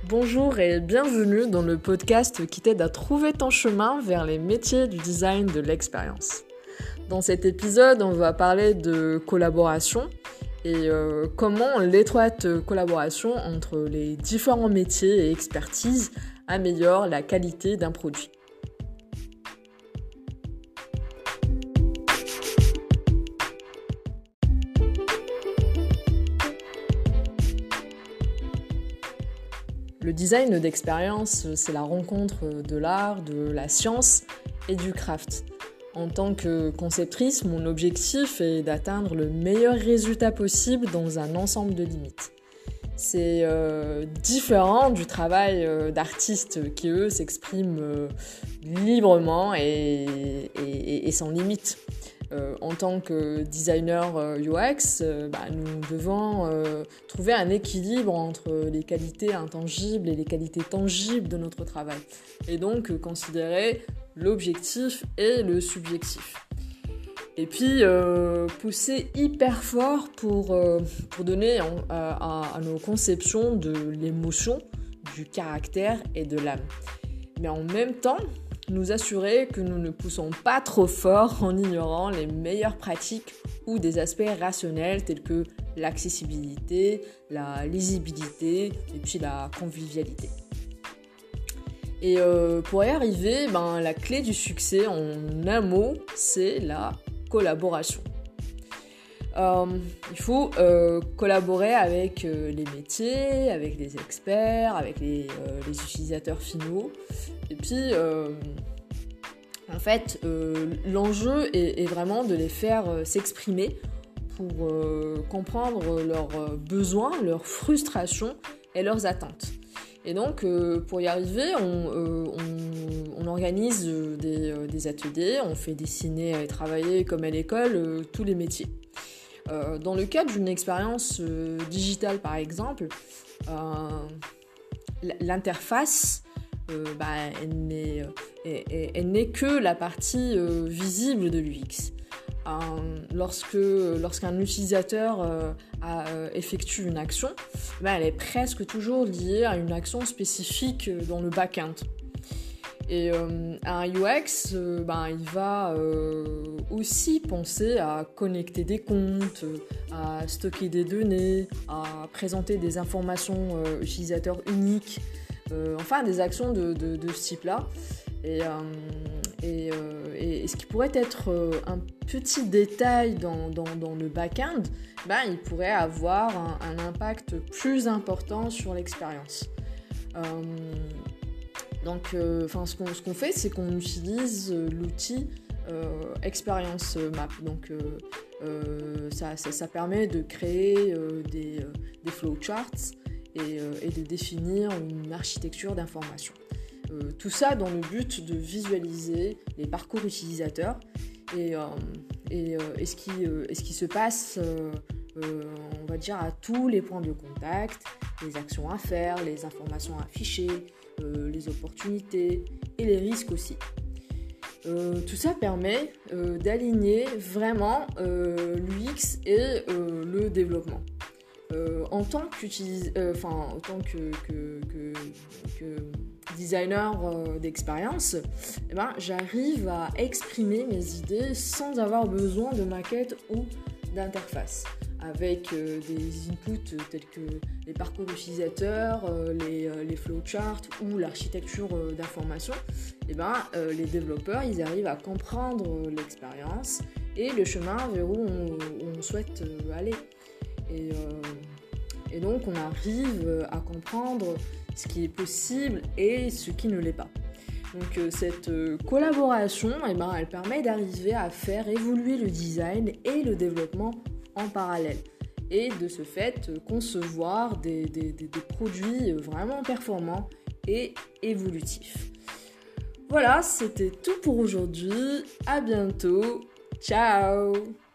Bonjour et bienvenue dans le podcast qui t'aide à trouver ton chemin vers les métiers du design de l'expérience. Dans cet épisode, on va parler de collaboration et comment l'étroite collaboration entre les différents métiers et expertises améliore la qualité d'un produit. Le design d'expérience, c'est la rencontre de l'art, de la science et du craft. En tant que conceptrice, mon objectif est d'atteindre le meilleur résultat possible dans un ensemble de limites. C'est différent du travail d'artistes qui, eux, s'expriment librement et sans limite. En tant que designer UX, nous devons trouver un équilibre entre les qualités intangibles et les qualités tangibles de notre travail. Et donc considérer l'objectif et le subjectif. Et puis pousser hyper fort pour donner à nos conceptions de l'émotion, du caractère et de l'âme. Mais en même temps, nous assurer que nous ne poussons pas trop fort en ignorant les meilleures pratiques ou des aspects rationnels tels que l'accessibilité, la lisibilité et puis la convivialité. Et pour y arriver, la clé du succès en un mot, c'est la collaboration. Il faut collaborer avec les métiers, avec les experts, avec les utilisateurs finaux. Et puis, l'enjeu est vraiment de les faire s'exprimer pour comprendre leurs besoins, leurs frustrations et leurs attentes. Et donc, pour y arriver, on organise des ateliers, on fait dessiner et travailler comme à l'école tous les métiers. Dans le cadre d'une expérience digitale, par exemple, l'interface, elle n'est que la partie visible de l'UX. Lorsqu'un utilisateur effectue une action, elle est presque toujours liée à une action spécifique dans le back-end. Et un UX, il va aussi penser à connecter des comptes, à stocker des données, à présenter des informations utilisateurs uniques, des actions de ce type-là. Et ce qui pourrait être un petit détail dans le back-end, il pourrait avoir un impact plus important sur l'expérience. Ce qu'on fait, c'est qu'on utilise l'outil Experience Map. Donc, ça permet de créer des flowcharts et de définir une architecture d'information. Tout ça dans le but de visualiser les parcours utilisateurs et ce qui se passe, on va dire, à tous les points de contact, les actions à faire, les informations à afficher, les opportunités et les risques aussi. Tout ça permet d'aligner vraiment l'UX et le développement. En tant que designer d'expérience, j'arrive à exprimer mes idées sans avoir besoin de maquette ou d'interface, avec des inputs tels que les parcours utilisateurs, les flowcharts ou l'architecture d'information. Les développeurs, ils arrivent à comprendre l'expérience et le chemin vers où on souhaite aller. Et donc, on arrive à comprendre ce qui est possible et ce qui ne l'est pas. Donc, cette collaboration, elle permet d'arriver à faire évoluer le design et le développement en parallèle. Et de ce fait, concevoir des produits vraiment performants et évolutifs. Voilà, c'était tout pour aujourd'hui. À bientôt. Ciao!